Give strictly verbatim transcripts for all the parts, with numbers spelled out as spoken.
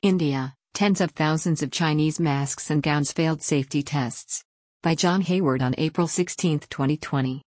India, tens of thousands of Chinese masks and gowns failed safety tests. By John Hayward on April sixteenth, twenty twenty.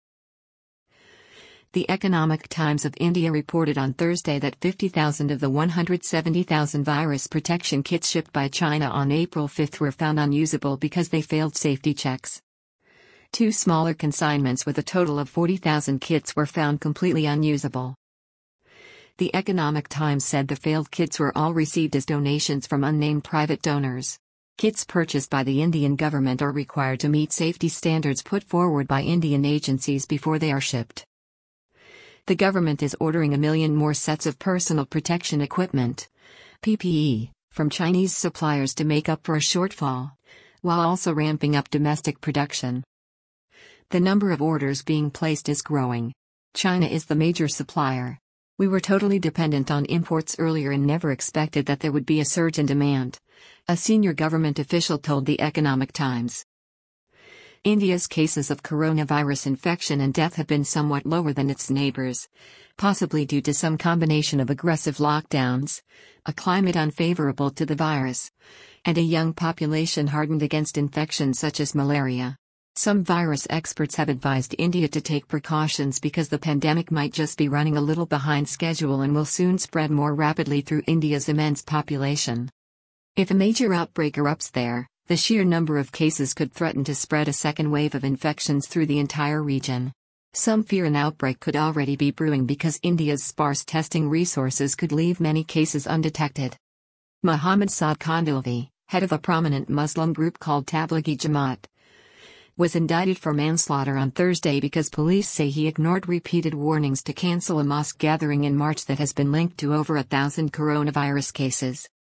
The Economic Times of India reported on Thursday that fifty thousand of the one hundred seventy thousand virus protection kits shipped by China on April fifth were found unusable because they failed safety checks. Two smaller consignments with a total of forty thousand kits were found completely unusable. The Economic Times said the failed kits were all received as donations from unnamed private donors. Kits purchased by the Indian government are required to meet safety standards put forward by Indian agencies before they are shipped. The government is ordering a million more sets of personal protection equipment, P P E, from Chinese suppliers to make up for a shortfall, while also ramping up domestic production. The number of orders being placed is growing. China is the major supplier. We were totally dependent on imports earlier and never expected that there would be a surge in demand, a senior government official told the Economic Times. India's cases of coronavirus infection and death have been somewhat lower than its neighbors, possibly due to some combination of aggressive lockdowns, a climate unfavorable to the virus, and a young population hardened against infections such as malaria. Some virus experts have advised India to take precautions because the pandemic might just be running a little behind schedule and will soon spread more rapidly through India's immense population. If a major outbreak erupts there, the sheer number of cases could threaten to spread a second wave of infections through the entire region. Some fear an outbreak could already be brewing because India's sparse testing resources could leave many cases undetected. Muhammad Saad Kandilvi, head of a prominent Muslim group called Tablighi Jamaat, was indicted for manslaughter on Thursday because police say he ignored repeated warnings to cancel a mosque gathering in March that has been linked to over a thousand coronavirus cases.